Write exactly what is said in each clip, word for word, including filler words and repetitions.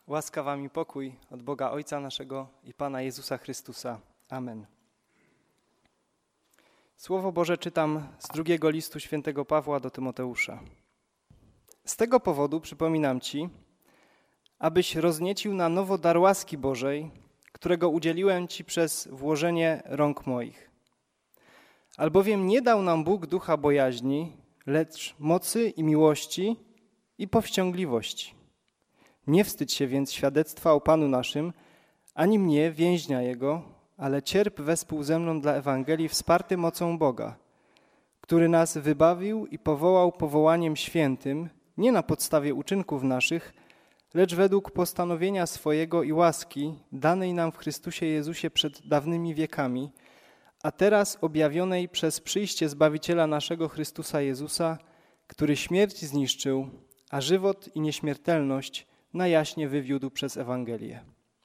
Łaska wam i pokój od Boga Ojca naszego i Pana Jezusa Chrystusa. Amen. Słowo Boże czytam z drugiego listu świętego Pawła do Tymoteusza. Z tego powodu przypominam ci, abyś rozniecił na nowo dar łaski Bożej, którego udzieliłem ci przez włożenie rąk moich. Albowiem nie dał nam Bóg ducha bojaźni, lecz mocy i miłości i powściągliwości. Nie wstydź się więc świadectwa o Panu naszym, ani mnie, więźnia Jego, ale cierp wespół ze mną dla Ewangelii wsparty mocą Boga, który nas wybawił i powołał powołaniem świętym, nie na podstawie uczynków naszych, lecz według postanowienia swojego i łaski danej nam w Chrystusie Jezusie przed dawnymi wiekami, a teraz objawionej przez przyjście Zbawiciela naszego Chrystusa Jezusa, który śmierć zniszczył, a żywot i nieśmiertelność na jaśnie wywiódł przez Ewangelię.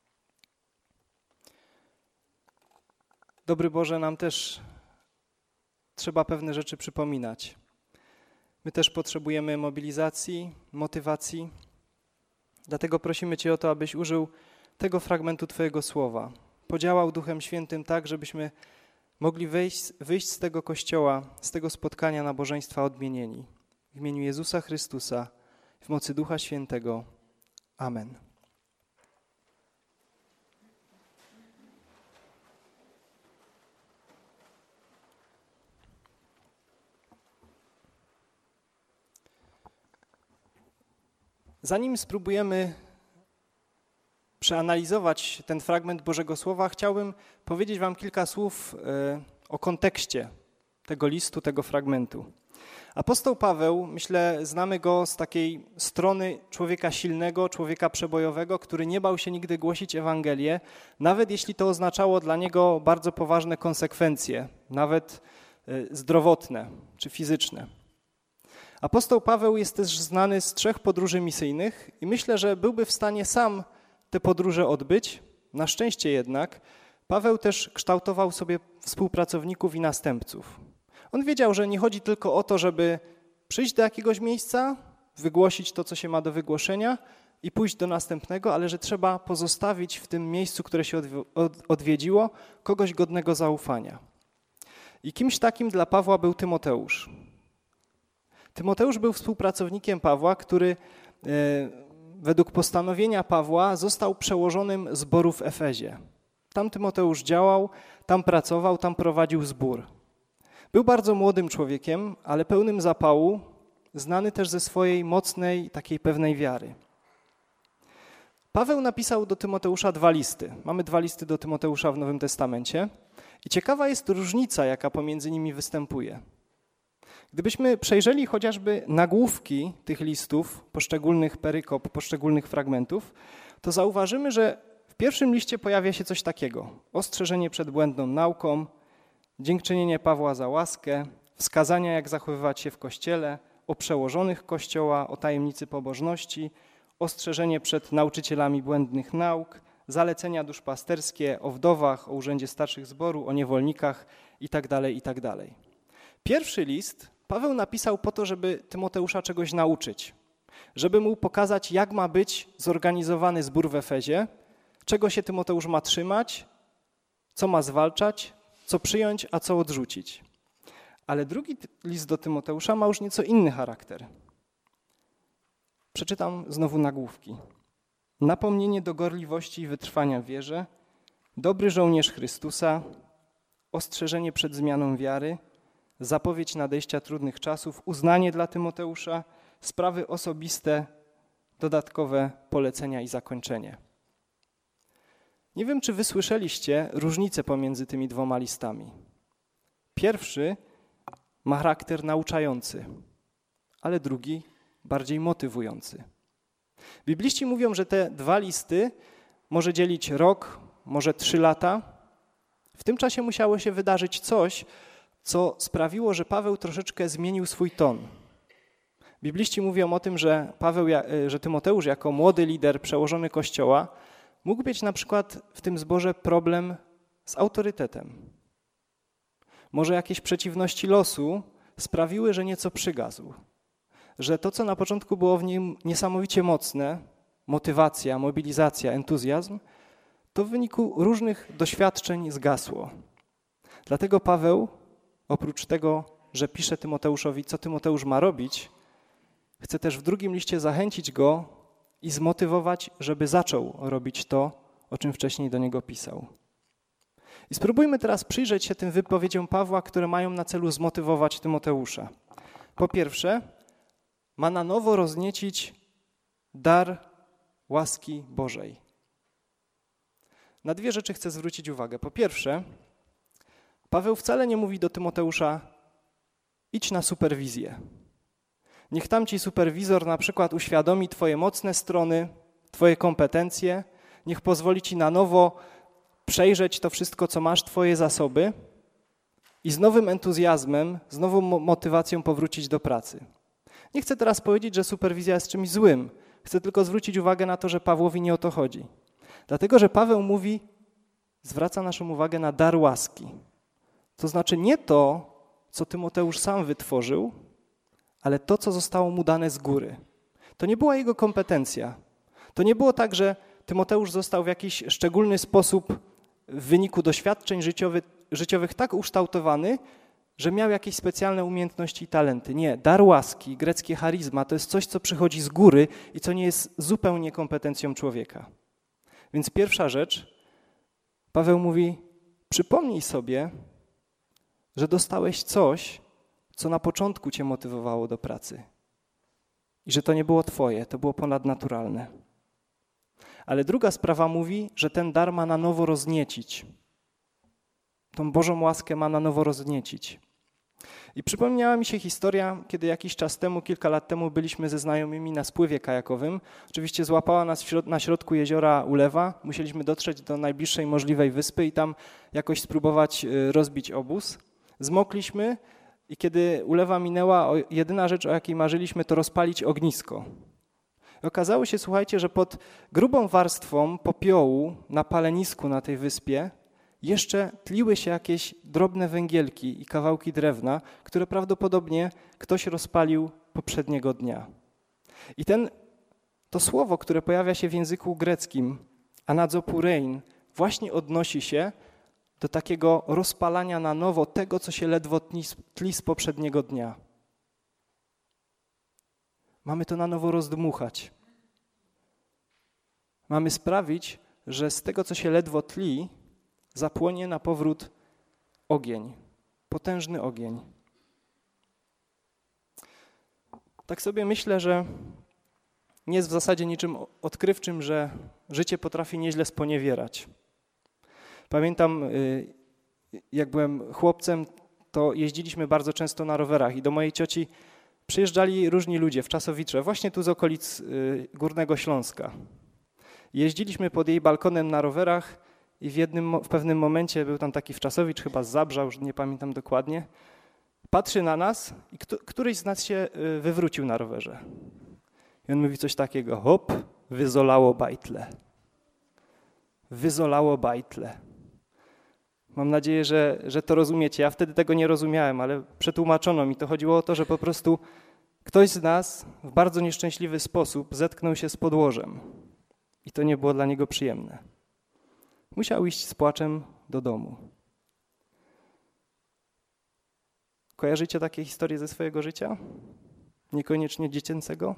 Dobry Boże, nam też trzeba pewne rzeczy przypominać. My też potrzebujemy mobilizacji, motywacji. Dlatego prosimy Cię o to, abyś użył tego fragmentu Twojego słowa. Podziałał Duchem Świętym tak, żebyśmy mogli wyjść, wyjść z tego kościoła, z tego spotkania nabożeństwa odmienieni. W imieniu Jezusa Chrystusa, w mocy Ducha Świętego. Amen. Zanim spróbujemy przeanalizować ten fragment Bożego Słowa, chciałbym powiedzieć wam kilka słów o kontekście tego listu, tego fragmentu. Apostoł Paweł, myślę, znamy go z takiej strony człowieka silnego, człowieka przebojowego, który nie bał się nigdy głosić Ewangelię, nawet jeśli to oznaczało dla niego bardzo poważne konsekwencje, nawet zdrowotne czy fizyczne. Apostoł Paweł jest też znany z trzech podróży misyjnych i myślę, że byłby w stanie sam te podróże odbyć. Na szczęście jednak Paweł też kształtował sobie współpracowników i następców. On wiedział, że nie chodzi tylko o to, żeby przyjść do jakiegoś miejsca, wygłosić to, co się ma do wygłoszenia i pójść do następnego, ale że trzeba pozostawić w tym miejscu, które się odwiedziło, kogoś godnego zaufania. I kimś takim dla Pawła był Tymoteusz. Tymoteusz był współpracownikiem Pawła, który według postanowienia Pawła został przełożonym zboru w Efezie. Tam Tymoteusz działał, tam pracował, tam prowadził zbór. Był bardzo młodym człowiekiem, ale pełnym zapału, znany też ze swojej mocnej, takiej pewnej wiary. Paweł napisał do Tymoteusza dwa listy. Mamy dwa listy do Tymoteusza w Nowym Testamencie i ciekawa jest różnica, jaka pomiędzy nimi występuje. Gdybyśmy przejrzeli chociażby nagłówki tych listów, poszczególnych perykop, poszczególnych fragmentów, to zauważymy, że w pierwszym liście pojawia się coś takiego. Ostrzeżenie przed błędną nauką, dziękczynienie Pawła za łaskę, wskazania, jak zachowywać się w Kościele, o przełożonych Kościoła, o tajemnicy pobożności, ostrzeżenie przed nauczycielami błędnych nauk, zalecenia duszpasterskie o wdowach, o urzędzie starszych zboru, o niewolnikach itd., itd. Pierwszy list Paweł napisał po to, żeby Tymoteusza czegoś nauczyć, żeby mu pokazać, jak ma być zorganizowany zbór w Efezie, czego się Tymoteusz ma trzymać, co ma zwalczać, co przyjąć, a co odrzucić. Ale drugi list do Tymoteusza ma już nieco inny charakter. Przeczytam znowu nagłówki. Napomnienie do gorliwości i wytrwania w wierze, dobry żołnierz Chrystusa, ostrzeżenie przed zmianą wiary, zapowiedź nadejścia trudnych czasów, uznanie dla Tymoteusza, sprawy osobiste, dodatkowe polecenia i zakończenie. Nie wiem, czy wy słyszeliście różnicę pomiędzy tymi dwoma listami. Pierwszy ma charakter nauczający, ale drugi bardziej motywujący. Bibliści mówią, że te dwa listy może dzielić rok, może trzy lata. W tym czasie musiało się wydarzyć coś, co sprawiło, że Paweł troszeczkę zmienił swój ton. Bibliści mówią o tym, że Paweł, że Tymoteusz jako młody lider przełożony Kościoła mógł mieć na przykład w tym zborze problem z autorytetem. Może jakieś przeciwności losu sprawiły, że nieco przygasł. Że to, co na początku było w nim niesamowicie mocne, motywacja, mobilizacja, entuzjazm, to w wyniku różnych doświadczeń zgasło. Dlatego Paweł, oprócz tego, że pisze Tymoteuszowi, co Tymoteusz ma robić, chce też w drugim liście zachęcić go i zmotywować, żeby zaczął robić to, o czym wcześniej do niego pisał. I spróbujmy teraz przyjrzeć się tym wypowiedziom Pawła, które mają na celu zmotywować Tymoteusza. Po pierwsze, ma na nowo rozniecić dar łaski Bożej. Na dwie rzeczy chcę zwrócić uwagę. Po pierwsze, Paweł wcale nie mówi do Tymoteusza: idź na superwizję. Niech tam ci superwizor na przykład uświadomi twoje mocne strony, twoje kompetencje, niech pozwoli ci na nowo przejrzeć to wszystko, co masz, twoje zasoby i z nowym entuzjazmem, z nową motywacją powrócić do pracy. Nie chcę teraz powiedzieć, że superwizja jest czymś złym. Chcę tylko zwrócić uwagę na to, że Pawłowi nie o to chodzi. Dlatego, że Paweł mówi, zwraca naszą uwagę na dar łaski. To znaczy nie to, co Tymoteusz sam wytworzył, ale to, co zostało mu dane z góry. To nie była jego kompetencja. To nie było tak, że Tymoteusz został w jakiś szczególny sposób w wyniku doświadczeń życiowych, życiowych tak ukształtowany, że miał jakieś specjalne umiejętności i talenty. Nie, dar łaski, greckie charizma, to jest coś, co przychodzi z góry i co nie jest zupełnie kompetencją człowieka. Więc pierwsza rzecz, Paweł mówi, przypomnij sobie, że dostałeś coś, co na początku cię motywowało do pracy. I że to nie było twoje, to było ponadnaturalne. Ale druga sprawa mówi, że ten dar ma na nowo rozniecić. Tą Bożą łaskę ma na nowo rozniecić. I przypomniała mi się historia, kiedy jakiś czas temu, kilka lat temu byliśmy ze znajomymi na spływie kajakowym. Oczywiście złapała nas na środku jeziora ulewa. Musieliśmy dotrzeć do najbliższej możliwej wyspy i tam jakoś spróbować rozbić obóz. Zmokliśmy i kiedy ulewa minęła, jedyna rzecz, o jakiej marzyliśmy, to rozpalić ognisko. I okazało się, słuchajcie, że pod grubą warstwą popiołu na palenisku na tej wyspie jeszcze tliły się jakieś drobne węgielki i kawałki drewna, które prawdopodobnie ktoś rozpalił poprzedniego dnia. I ten, to słowo, które pojawia się w języku greckim, anazopurein, właśnie odnosi się do takiego rozpalania na nowo tego, co się ledwo tli, tli z poprzedniego dnia. Mamy to na nowo rozdmuchać. Mamy sprawić, że z tego, co się ledwo tli, zapłonie na powrót ogień, potężny ogień. Tak sobie myślę, że nie jest w zasadzie niczym odkrywczym, że życie potrafi nieźle sponiewierać. Pamiętam, jak byłem chłopcem, to jeździliśmy bardzo często na rowerach i do mojej cioci przyjeżdżali różni ludzie w Czasowicze, właśnie tu z okolic Górnego Śląska. Jeździliśmy pod jej balkonem na rowerach i w, jednym, w pewnym momencie był tam taki Wczasowicz, chyba z Zabrza, już nie pamiętam dokładnie, patrzy na nas i kto, któryś z nas się wywrócił na rowerze. I on mówi coś takiego, hop, wyzolało bajtle. Wyzolało bajtle. Mam nadzieję, że, że to rozumiecie. Ja wtedy tego nie rozumiałem, ale przetłumaczono mi. To chodziło o to, że po prostu ktoś z nas w bardzo nieszczęśliwy sposób zetknął się z podłożem. I to nie było dla niego przyjemne. Musiał iść z płaczem do domu. Kojarzycie takie historie ze swojego życia? Niekoniecznie dziecięcego?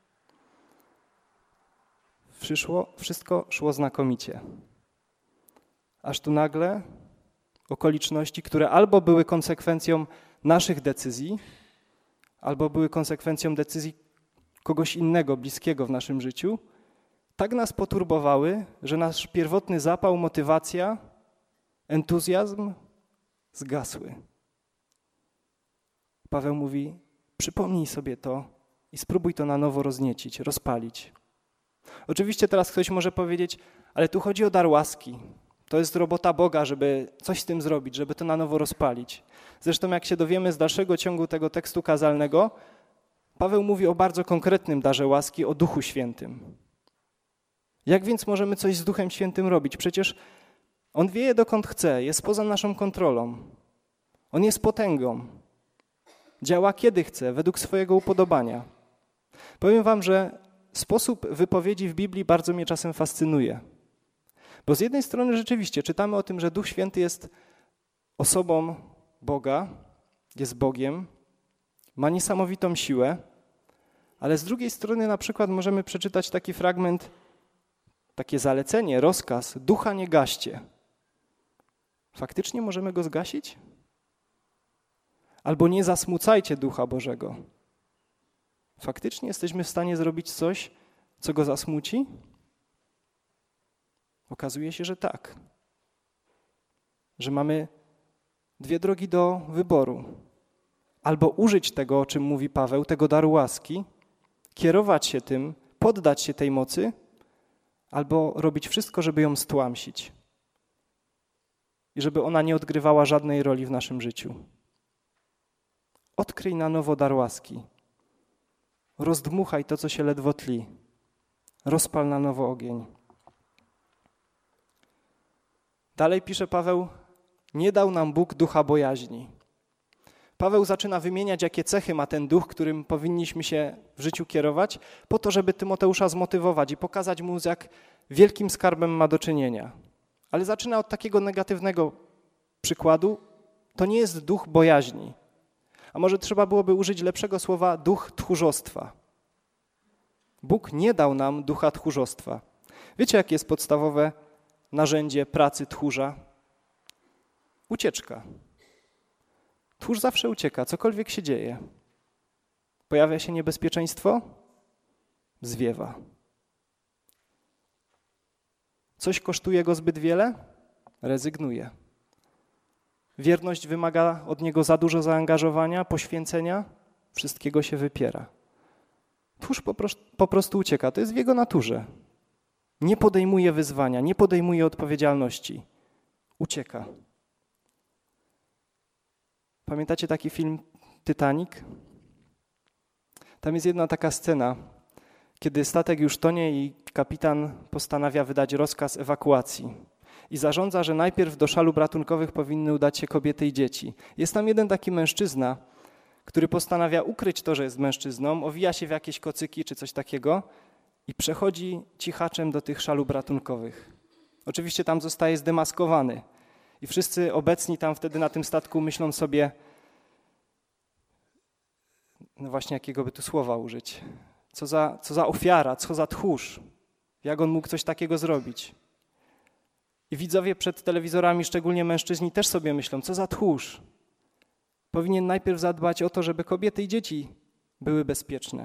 Przyszło, wszystko szło znakomicie. Aż tu nagle okoliczności, które albo były konsekwencją naszych decyzji, albo były konsekwencją decyzji kogoś innego, bliskiego w naszym życiu, tak nas poturbowały, że nasz pierwotny zapał, motywacja, entuzjazm zgasły. Paweł mówi, przypomnij sobie to i spróbuj to na nowo rozniecić, rozpalić. Oczywiście teraz ktoś może powiedzieć, ale tu chodzi o dar łaski. To jest robota Boga, żeby coś z tym zrobić, żeby to na nowo rozpalić. Zresztą jak się dowiemy z dalszego ciągu tego tekstu kazalnego, Paweł mówi o bardzo konkretnym darze łaski, o Duchu Świętym. Jak więc możemy coś z Duchem Świętym robić? Przecież On wieje dokąd chce, jest poza naszą kontrolą. On jest potęgą. Działa kiedy chce, według swojego upodobania. Powiem wam, że sposób wypowiedzi w Biblii bardzo mnie czasem fascynuje. Bo z jednej strony rzeczywiście czytamy o tym, że Duch Święty jest osobą Boga, jest Bogiem, ma niesamowitą siłę, ale z drugiej strony na przykład możemy przeczytać taki fragment, takie zalecenie, rozkaz, ducha nie gaście. Faktycznie możemy go zgasić? Albo nie zasmucajcie Ducha Bożego. Faktycznie jesteśmy w stanie zrobić coś, co go zasmuci? Okazuje się, że tak. Że mamy dwie drogi do wyboru. Albo użyć tego, o czym mówi Paweł, tego daru łaski, kierować się tym, poddać się tej mocy, albo robić wszystko, żeby ją stłamsić. I żeby ona nie odgrywała żadnej roli w naszym życiu. Odkryj na nowo dar łaski. Rozdmuchaj to, co się ledwo tli. Rozpal na nowo ogień. Dalej pisze Paweł, nie dał nam Bóg ducha bojaźni. Paweł zaczyna wymieniać, jakie cechy ma ten duch, którym powinniśmy się w życiu kierować, po to, żeby Tymoteusza zmotywować i pokazać mu, z jak wielkim skarbem ma do czynienia. Ale zaczyna od takiego negatywnego przykładu. To nie jest duch bojaźni. A może trzeba byłoby użyć lepszego słowa duch tchórzostwa. Bóg nie dał nam ducha tchórzostwa. Wiecie, jakie jest podstawowe narzędzie pracy tchórza? Ucieczka. Tchórz zawsze ucieka, cokolwiek się dzieje. Pojawia się niebezpieczeństwo? Zwiewa. Coś kosztuje go zbyt wiele? Rezygnuje. Wierność wymaga od niego za dużo zaangażowania, poświęcenia? Wszystkiego się wypiera. Tchórz po prostu, po prostu ucieka, to jest w jego naturze. Nie podejmuje wyzwania, nie podejmuje odpowiedzialności. Ucieka. Pamiętacie taki film Titanic? Tam jest jedna taka scena, kiedy statek już tonie i kapitan postanawia wydać rozkaz ewakuacji. I zarządza, że najpierw do szalub ratunkowych powinny udać się kobiety i dzieci. Jest tam jeden taki mężczyzna, który postanawia ukryć to, że jest mężczyzną, owija się w jakieś kocyki czy coś takiego i przechodzi cichaczem do tych szalub ratunkowych. Oczywiście tam zostaje zdemaskowany i wszyscy obecni tam wtedy na tym statku myślą sobie, no właśnie jakiego by tu słowa użyć, co za, co za ofiara, co za tchórz, jak on mógł coś takiego zrobić. I widzowie przed telewizorami, szczególnie mężczyźni, też sobie myślą, co za tchórz. Powinien najpierw zadbać o to, żeby kobiety i dzieci były bezpieczne.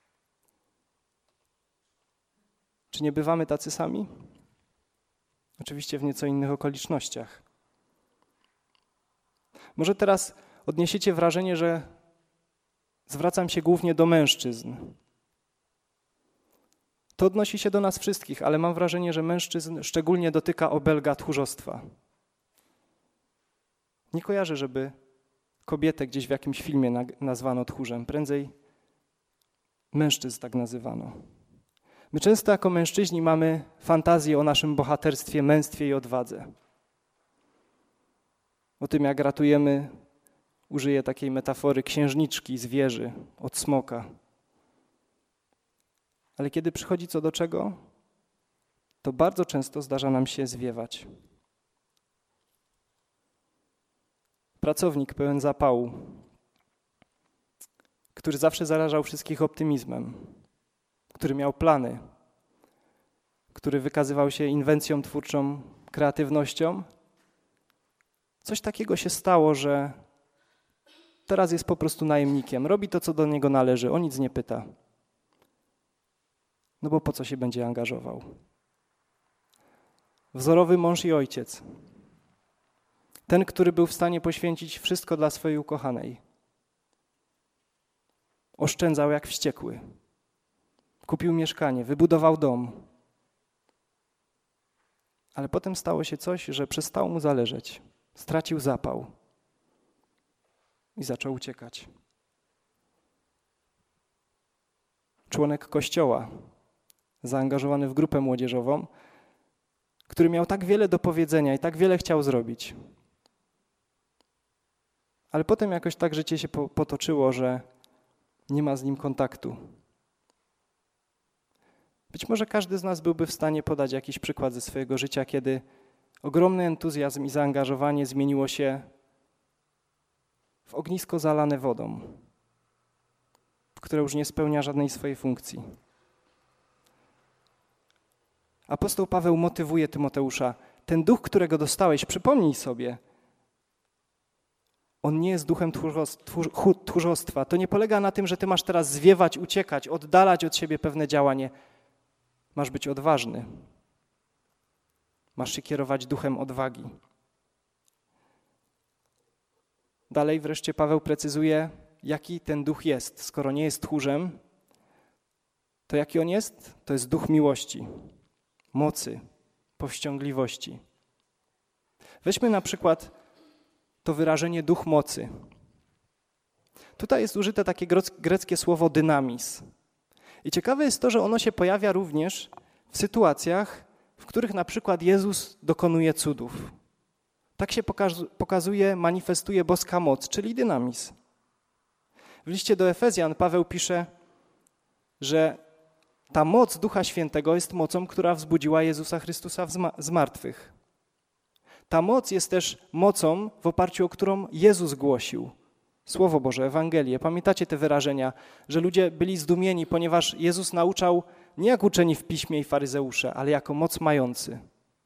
Czy nie bywamy tacy sami? Oczywiście w nieco innych okolicznościach. Może teraz odniesiecie wrażenie, że zwracam się głównie do mężczyzn. To odnosi się do nas wszystkich, ale mam wrażenie, że mężczyzn szczególnie dotyka obelga tchórzostwa. Nie kojarzę, żeby kobietę gdzieś w jakimś filmie nazwano tchórzem. Prędzej mężczyzn tak nazywano. My często jako mężczyźni mamy fantazję o naszym bohaterstwie, męstwie i odwadze. O tym, jak ratujemy, użyję takiej metafory, księżniczki z wieży od smoka. Ale kiedy przychodzi co do czego, to bardzo często zdarza nam się zwiewać. Pracownik pełen zapału, który zawsze zarażał wszystkich optymizmem, który miał plany, który wykazywał się inwencją twórczą, kreatywnością. Coś takiego się stało, że teraz jest po prostu najemnikiem. Robi to, co do niego należy, o nic nie pyta. No bo po co się będzie angażował? Wzorowy mąż i ojciec. Ten, który był w stanie poświęcić wszystko dla swojej ukochanej. Oszczędzał jak wściekły. Kupił mieszkanie, wybudował dom. Ale potem stało się coś, że przestało mu zależeć. Stracił zapał i zaczął uciekać. Członek kościoła, zaangażowany w grupę młodzieżową, który miał tak wiele do powiedzenia i tak wiele chciał zrobić. Ale potem jakoś tak życie się potoczyło, że nie ma z nim kontaktu. Być może każdy z nas byłby w stanie podać jakiś przykład ze swojego życia, kiedy ogromny entuzjazm i zaangażowanie zmieniło się w ognisko zalane wodą, które już nie spełnia żadnej swojej funkcji. Apostoł Paweł motywuje Tymoteusza. Ten duch, którego dostałeś, przypomnij sobie, on nie jest duchem tchórzostwa. To nie polega na tym, że ty masz teraz zwiewać, uciekać, oddalać od siebie pewne działanie. Masz być odważny. Masz się kierować duchem odwagi. Dalej wreszcie Paweł precyzuje, jaki ten duch jest. Skoro nie jest tchórzem, to jaki on jest? To jest duch miłości, mocy, powściągliwości. Weźmy na przykład to wyrażenie duch mocy. Tutaj jest użyte takie greckie słowo dynamis. I ciekawe jest to, że ono się pojawia również w sytuacjach, w których na przykład Jezus dokonuje cudów. Tak się pokazuje, manifestuje boska moc, czyli dynamis. W liście do Efezjan Paweł pisze, że ta moc Ducha Świętego jest mocą, która wzbudziła Jezusa Chrystusa z martwych. Ta moc jest też mocą, w oparciu o którą Jezus głosił Słowo Boże, Ewangelię. Pamiętacie te wyrażenia, że ludzie byli zdumieni, ponieważ Jezus nauczał nie jak uczeni w piśmie i faryzeusze, ale jako moc mający.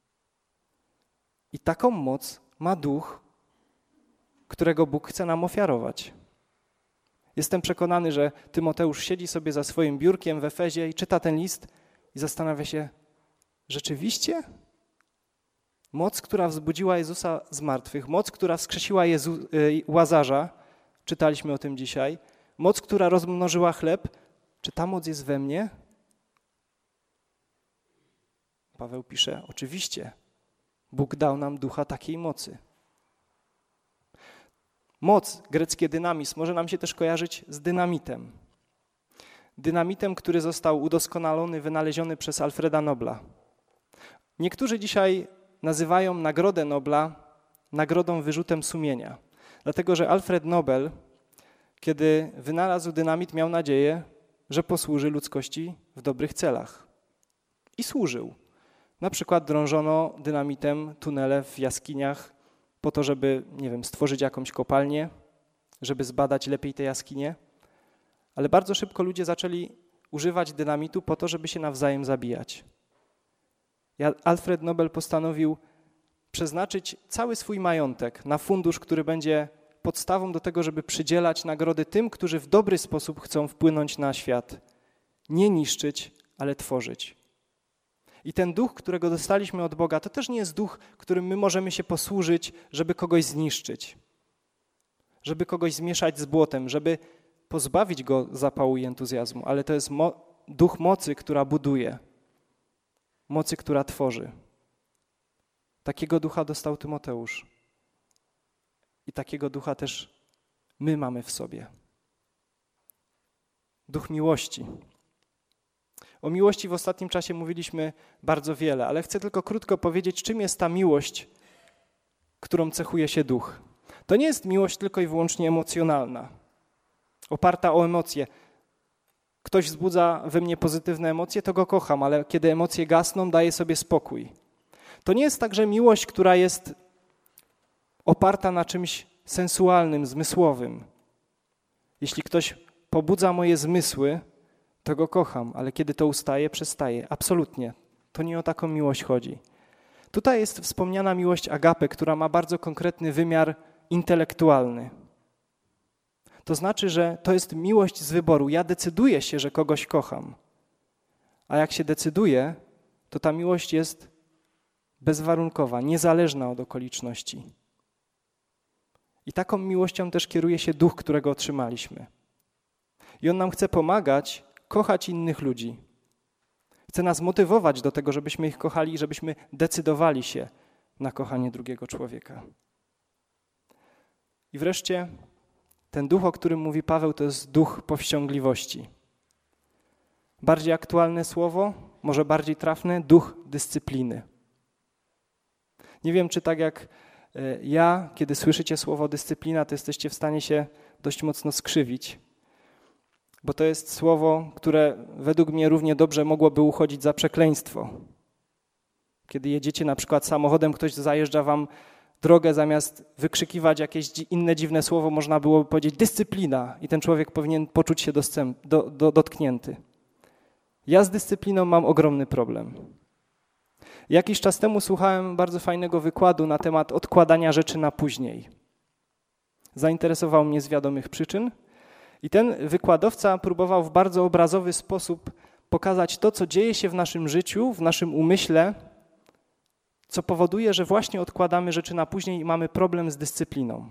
I taką moc ma Duch, którego Bóg chce nam ofiarować. Jestem przekonany, że Tymoteusz siedzi sobie za swoim biurkiem w Efezie i czyta ten list i zastanawia się, rzeczywiście? Moc, która wzbudziła Jezusa z martwych, moc, która wskrzesiła Jezu, Łazarza, czytaliśmy o tym dzisiaj, moc, która rozmnożyła chleb, czy ta moc jest we mnie? Paweł pisze, oczywiście, Bóg dał nam ducha takiej mocy. Moc, greckie dynamizm, może nam się też kojarzyć z dynamitem. Dynamitem, który został udoskonalony, wynaleziony przez Alfreda Nobla. Niektórzy dzisiaj nazywają Nagrodę Nobla nagrodą wyrzutem sumienia. Dlatego, że Alfred Nobel, kiedy wynalazł dynamit, miał nadzieję, że posłuży ludzkości w dobrych celach. I służył. Na przykład drążono dynamitem tunele w jaskiniach po to, żeby, nie wiem, stworzyć jakąś kopalnię, żeby zbadać lepiej te jaskinie. Ale bardzo szybko ludzie zaczęli używać dynamitu po to, żeby się nawzajem zabijać. Alfred Nobel postanowił przeznaczyć cały swój majątek na fundusz, który będzie podstawą do tego, żeby przydzielać nagrody tym, którzy w dobry sposób chcą wpłynąć na świat. Nie niszczyć, ale tworzyć. I ten duch, którego dostaliśmy od Boga, to też nie jest duch, którym my możemy się posłużyć, żeby kogoś zniszczyć, żeby kogoś zmieszać z błotem, żeby pozbawić go zapału i entuzjazmu, ale to jest mo- duch mocy, która buduje, mocy, która tworzy. Takiego ducha dostał Tymoteusz. I takiego ducha też my mamy w sobie. Duch miłości. O miłości w ostatnim czasie mówiliśmy bardzo wiele, ale chcę tylko krótko powiedzieć, czym jest ta miłość, którą cechuje się duch. To nie jest miłość tylko i wyłącznie emocjonalna, oparta o emocje. Ktoś wzbudza we mnie pozytywne emocje, to go kocham, ale kiedy emocje gasną, daję sobie spokój. To nie jest także miłość, która jest oparta na czymś sensualnym, zmysłowym. Jeśli ktoś pobudza moje zmysły, to go kocham, ale kiedy to ustaje, przestaje. Absolutnie. To nie o taką miłość chodzi. Tutaj jest wspomniana miłość agape, która ma bardzo konkretny wymiar intelektualny. To znaczy, że to jest miłość z wyboru. Ja decyduję się, że kogoś kocham. A jak się decyduję, to ta miłość jest bezwarunkowa, niezależna od okoliczności. I taką miłością też kieruje się duch, którego otrzymaliśmy. I on nam chce pomagać kochać innych ludzi. Chce nas motywować do tego, żebyśmy ich kochali i żebyśmy decydowali się na kochanie drugiego człowieka. I wreszcie ten duch, o którym mówi Paweł, to jest duch powściągliwości. Bardziej aktualne słowo, może bardziej trafne, duch dyscypliny. Nie wiem, czy tak jak ja, kiedy słyszycie słowo dyscyplina, to jesteście w stanie się dość mocno skrzywić. bo to jest słowo, które według mnie równie dobrze mogłoby uchodzić za przekleństwo. Kiedy jedziecie na przykład samochodem, ktoś zajeżdża wam drogę, zamiast wykrzykiwać jakieś inne dziwne słowo, można byłoby powiedzieć dyscyplina i ten człowiek powinien poczuć się dostęp, do, do, dotknięty. Ja z dyscypliną mam ogromny problem. Jakiś czas temu słuchałem bardzo fajnego wykładu na temat odkładania rzeczy na później. Zainteresował mnie z wiadomych przyczyn i ten wykładowca próbował w bardzo obrazowy sposób pokazać to, co dzieje się w naszym życiu, w naszym umyśle, co powoduje, że właśnie odkładamy rzeczy na później i mamy problem z dyscypliną.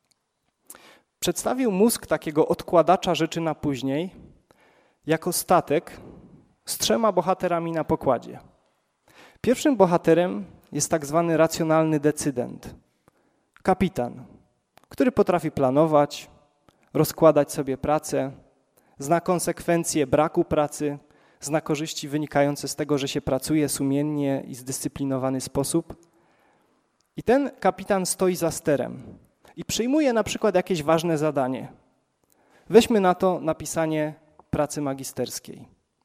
Przedstawił mózg takiego odkładacza rzeczy na później jako statek z trzema bohaterami na pokładzie. Pierwszym bohaterem jest tak zwany racjonalny decydent, kapitan, który potrafi planować, rozkładać sobie pracę, zna konsekwencje braku pracy, zna korzyści wynikające z tego, że się pracuje sumiennie i w zdyscyplinowany sposób. I ten kapitan stoi za sterem i przyjmuje na przykład jakieś ważne zadanie. Weźmy na to napisanie pracy magisterskiej.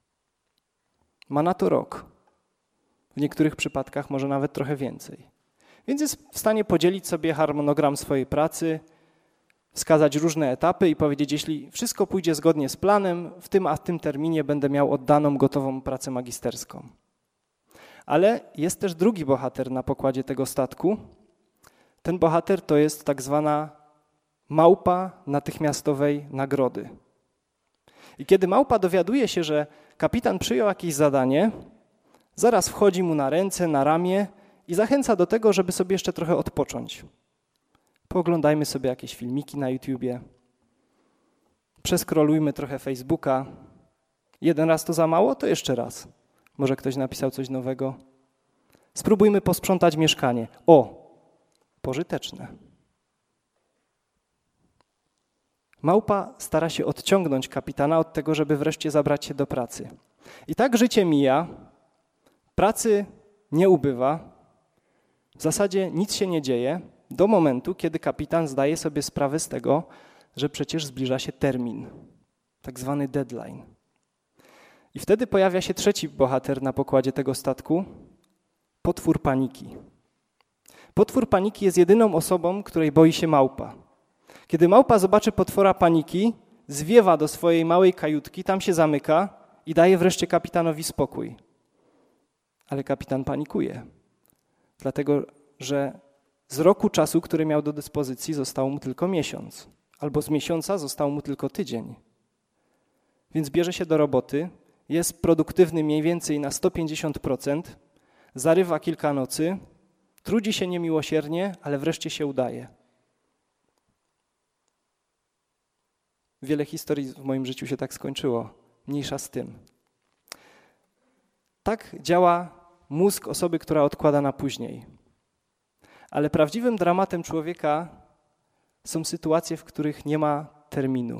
Ma na to rok. W niektórych przypadkach może nawet trochę więcej. Więc jest w stanie podzielić sobie harmonogram swojej pracy, wskazać różne etapy i powiedzieć, jeśli wszystko pójdzie zgodnie z planem, w tym a w tym terminie będę miał oddaną, gotową pracę magisterską. Ale jest też drugi bohater na pokładzie tego statku. Ten bohater to jest tak zwana małpa natychmiastowej nagrody. I kiedy małpa dowiaduje się, że kapitan przyjął jakieś zadanie, zaraz wchodzi mu na ręce, na ramię i zachęca do tego, żeby sobie jeszcze trochę odpocząć. Pooglądajmy sobie jakieś filmiki na YouTubie, przeskrolujmy trochę Facebooka. Jeden raz to za mało, to jeszcze raz. Może ktoś napisał coś nowego. Spróbujmy posprzątać mieszkanie. O, pożyteczne. Małpa stara się odciągnąć kapitana od tego, żeby wreszcie zabrać się do pracy. I tak życie mija, pracy nie ubywa, w zasadzie nic się nie dzieje, do momentu, kiedy kapitan zdaje sobie sprawę z tego, że przecież zbliża się termin, tak zwany deadline. I wtedy pojawia się trzeci bohater na pokładzie tego statku, potwór paniki. Potwór paniki jest jedyną osobą, której boi się małpa. Kiedy małpa zobaczy potwora paniki, zwiewa do swojej małej kajutki, tam się zamyka i daje wreszcie kapitanowi spokój. Ale kapitan panikuje, dlatego że z roku czasu, który miał do dyspozycji, został mu tylko miesiąc, albo z miesiąca został mu tylko tydzień. Więc bierze się do roboty, jest produktywny mniej więcej na sto pięćdziesiąt procent, zarywa kilka nocy, trudzi się niemiłosiernie, ale wreszcie się udaje. Wiele historii w moim życiu się tak skończyło, mniejsza z tym. Tak działa mózg osoby, która odkłada na później. Ale prawdziwym dramatem człowieka są sytuacje, w których nie ma terminu.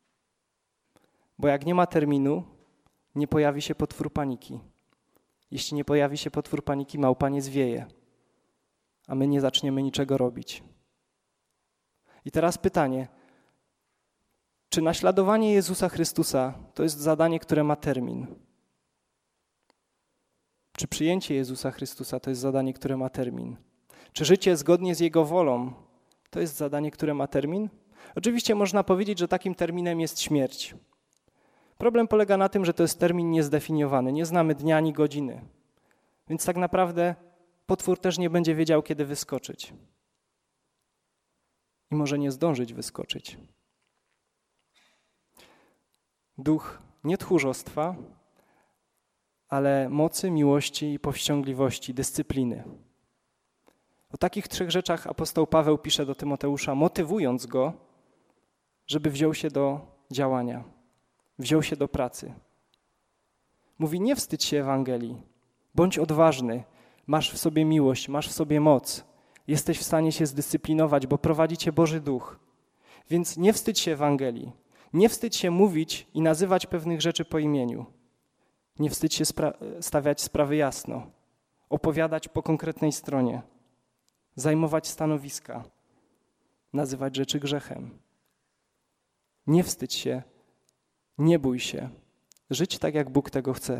Bo jak nie ma terminu, nie pojawi się potwór paniki. Jeśli nie pojawi się potwór paniki, małpa nie zwieje, a my nie zaczniemy niczego robić. I teraz pytanie, czy naśladowanie Jezusa Chrystusa to jest zadanie, które ma termin? Czy przyjęcie Jezusa Chrystusa to jest zadanie, które ma termin? Czy życie zgodnie z Jego wolą to jest zadanie, które ma termin? Oczywiście można powiedzieć, że takim terminem jest śmierć. Problem polega na tym, że to jest termin niezdefiniowany. Nie znamy dnia ani godziny. Więc tak naprawdę potwór też nie będzie wiedział, kiedy wyskoczyć. I może nie zdążyć wyskoczyć. Duch nie tchórzostwa, ale mocy, miłości i powściągliwości, dyscypliny. O takich trzech rzeczach apostoł Paweł pisze do Tymoteusza, motywując go, żeby wziął się do działania, wziął się do pracy. Mówi, nie wstydź się Ewangelii, bądź odważny, masz w sobie miłość, masz w sobie moc, jesteś w stanie się zdyscyplinować, bo prowadzi cię Boży Duch. Więc nie wstydź się Ewangelii, nie wstydź się mówić i nazywać pewnych rzeczy po imieniu. Nie wstydź się spra- stawiać sprawy jasno, opowiadać po konkretnej stronie, zajmować stanowiska, nazywać rzeczy grzechem. Nie wstydź się Nie bój się. Żyć tak, jak Bóg tego chce.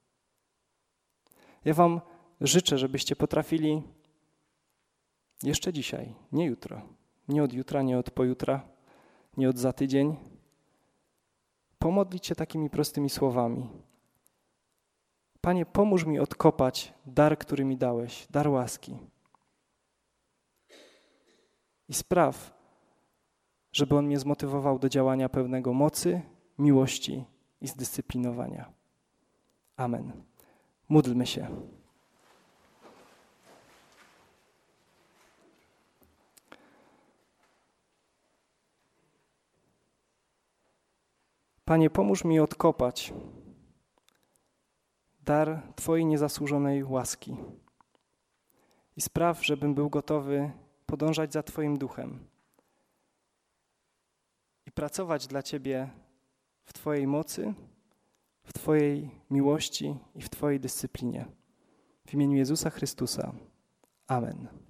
Ja wam życzę, żebyście potrafili jeszcze dzisiaj, nie jutro, nie od jutra, nie od pojutra, nie od za tydzień, pomodlić się takimi prostymi słowami. Panie, pomóż mi odkopać dar, który mi dałeś, dar łaski. I spraw, żeby on mnie zmotywował do działania pełnego mocy, miłości i zdyscyplinowania. Amen. Módlmy się. Panie, pomóż mi odkopać dar Twojej niezasłużonej łaski i spraw, żebym był gotowy podążać za Twoim duchem i pracować dla Ciebie w Twojej mocy, w Twojej miłości i w Twojej dyscyplinie. W imieniu Jezusa Chrystusa. Amen.